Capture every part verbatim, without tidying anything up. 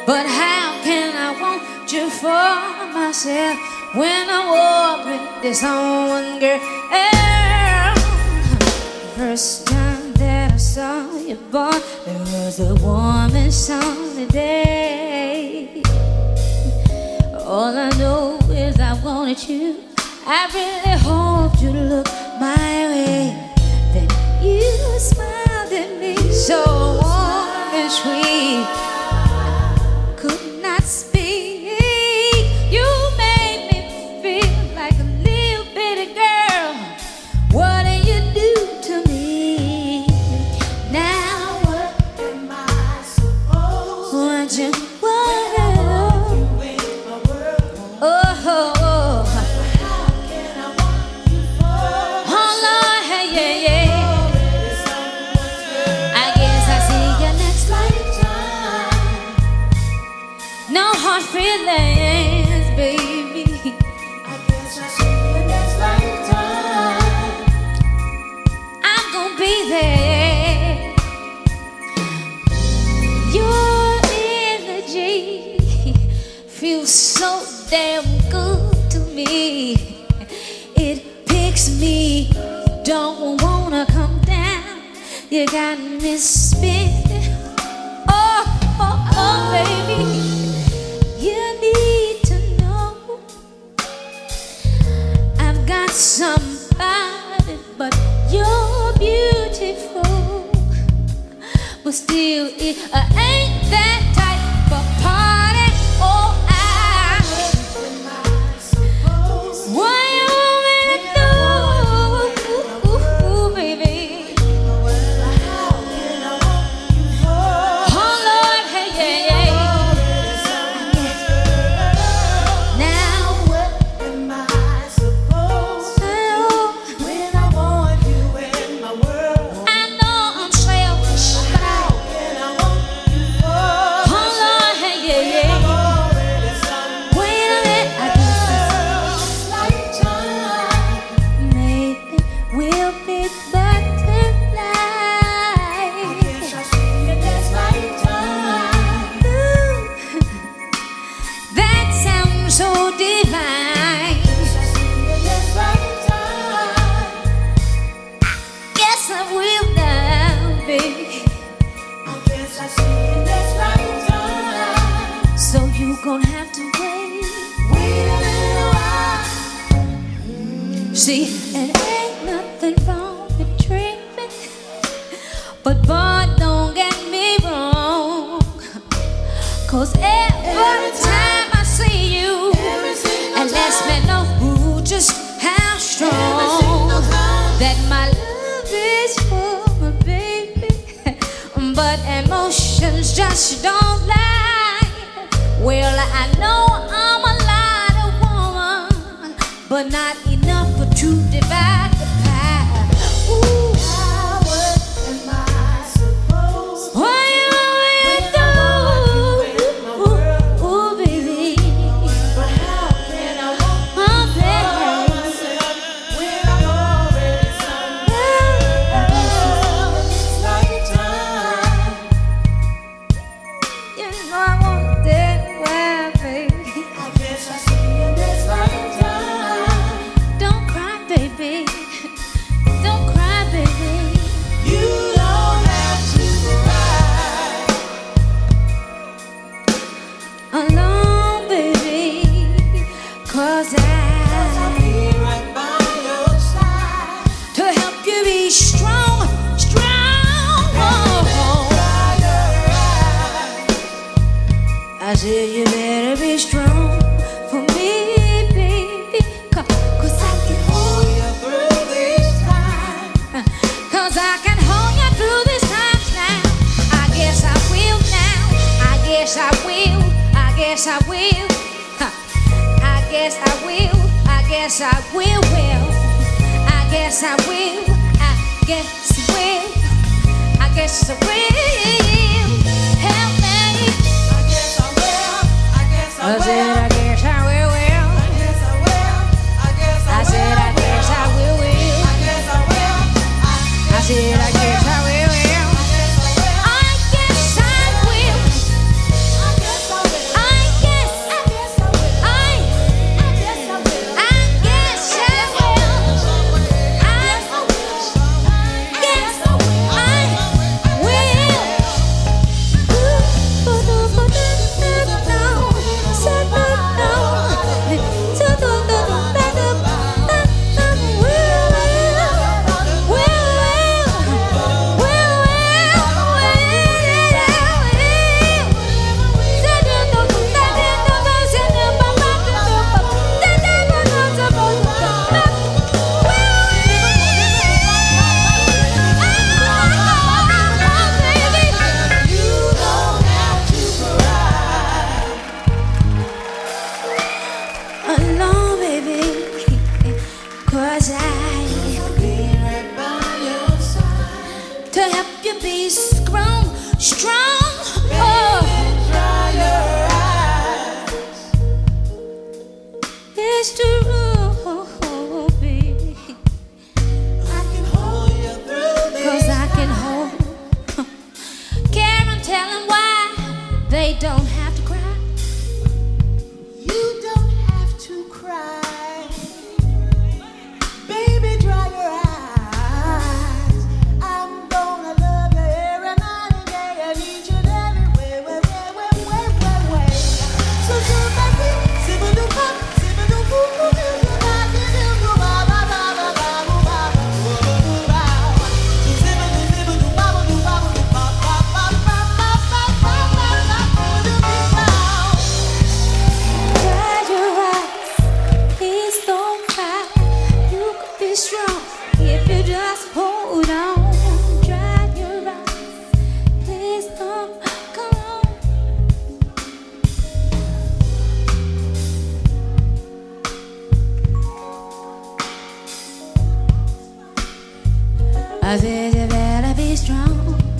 But how can I want you for myself when I walk with this on one girl? First time that I saw you, boy, it was a warm and sunny day. All I know is I wanted you. I really hoped you'd look my way. Then you smiled at me so warm and sweet. Could not speak. You made me feel like a little bitty girl. What did you do to me? Now what am I supposed to do? What you oh, oh. How can I want you for? Oh Lord, hey, yeah, yeah. I guess I see you next lifetime. No hard feelings, baby. I guess I see you next lifetime. I'm gonna be there. Your energy feels so damn good to me. It picks me, don't wanna come down. You got me spinning. Oh, oh, oh, baby. You need to know I've got somebody, but you're beautiful. But still, it uh, ain't that type of party. Oh, what you want me to do, ooh, ooh, baby? How can I want you for? Oh Lord, hey, yeah, yeah. Now what am I supposed to do when I want you in my world? I know I'm selfish, but how can I want you for? Oh Lord, hey, yeah, yeah. Wait a minute, I we'll be butterflies. I guess I see you next lifetime. Ooh, that sounds so divine. I guess I see you next lifetime. Yes, I will now, baby. I guess I see you next lifetime. So you gonna have to wait, wait a little while. See, it ain't nothing wrong with dreaming, but boy, don't get me wrong. Cause every time I see you, it lets me know ooh, just how strong that my love is for my baby. But emotions just don't lie. Well, I know I'm a lot of woman, but not enough to divide the pie. Ooh, how am I supposed to? What you want me to do? Ooh, ooh, baby. But how can I want you for myself when I'm already somewhere else? Lifetime. You know I want that well, baby. I guess I see you next lifetime. Don't cry, baby. Don't cry, baby. You don't have to cry alone, baby. Cause I'll be right by your side to help you be strong, strong. Oh, I said you better be strong for me, baby. Cause I can hold you through this time. Cause I can hold you through this time now. I guess I will now. I guess I will. I guess I will. Huh. I guess I will. I guess I will. Will. I guess I will. I guess I will. I guess I will. Help me. I guess I will. I guess I will. I said I guess I will. Will. I guess I will. I guess I will. I said I guess I will. Will. I guess I will. I said I guess I will. Will. I guess I will. I guess I will. I guess I to help you be strong, strong. Oh, dry your eyes. It's true, baby. I can hold you through this. 'Cause I can hold. Karen, tell them why they don't have to cry. You don't have to cry. Baby, dry your eyes. I'm gonna love you every night and day and each and every way, way, way, way, way, way, way. So do my thing, simmer do pop, simmer do boo boo do do ba do do do ba ba ba ba ba boo ba boo boo ba. Simmer do simmer do ba do ba do ba ba ba ba ba ba ba ba ba do me now. Dry your eyes, please don't cry. You could be strong if you just hold on. Dry your eyes, please don't come on. I said you better be strong.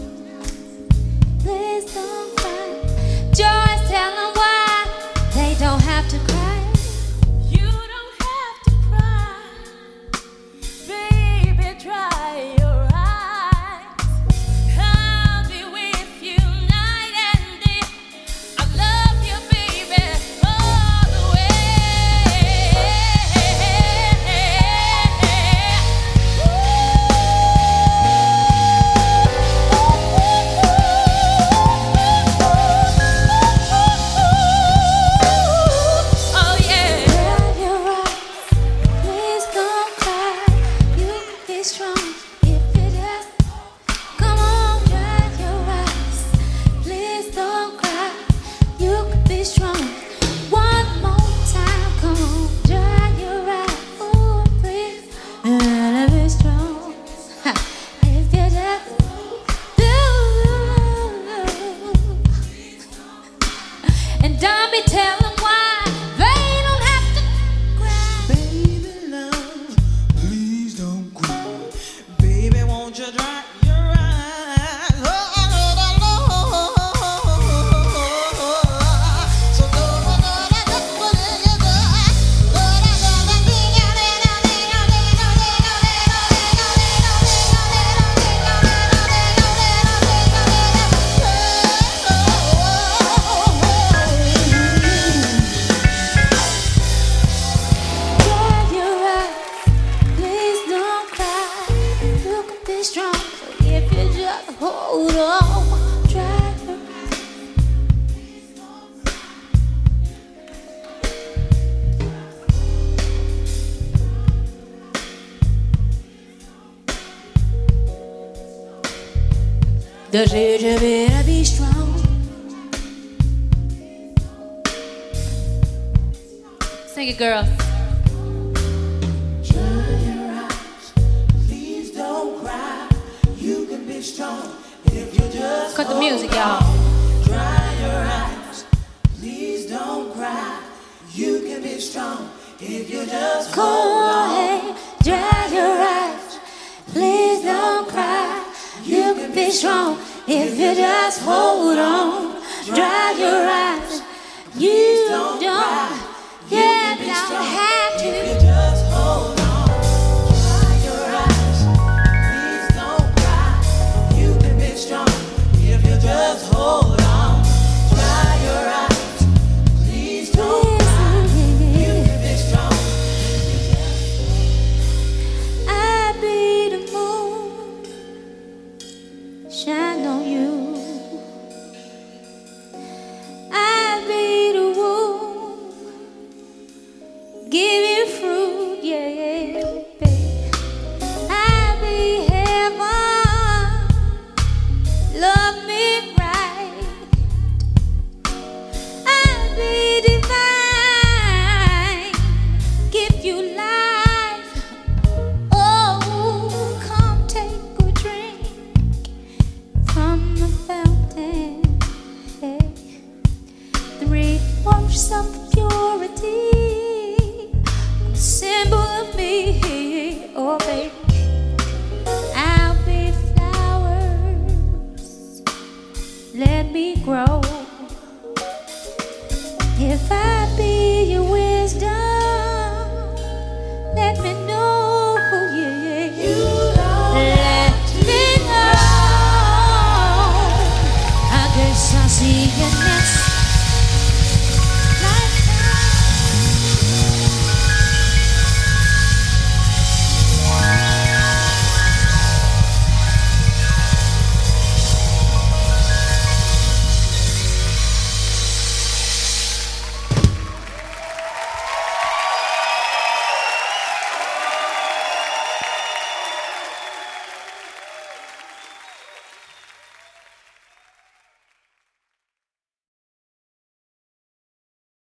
Please don't cry. Joyce, tell them why they don't have to cry. You don't have to cry, baby. Dry your eyes. I'll be with you night and day. I love you, baby, all the Oh yeah. Dry your eyes, please don't cry. You can be strong if you just come on. Dry your eyes, please don't cry. You can be strong. One more time, come on. Dry your eyes, oh please, you gotta be strong. Ha, if you just do. And don't be tell them why they don't have to cry. Baby, love, please don't cry. Baby, won't you dry your eyes? Oh, so go, Dry your eyes, please don't cry. You can be strong if you just hold on. Dry your eyes. The future better be strong. Sing it, girls. dry your eyes. Please don't cry. You can be strong if you just Cut the music, y'all. dry your eyes. Please don't cry. You can be strong if you just Go ahead, dry your eyes. Please don't cry. You can be strong if you just hold on. Dry your eyes. You don't, yeah, don't have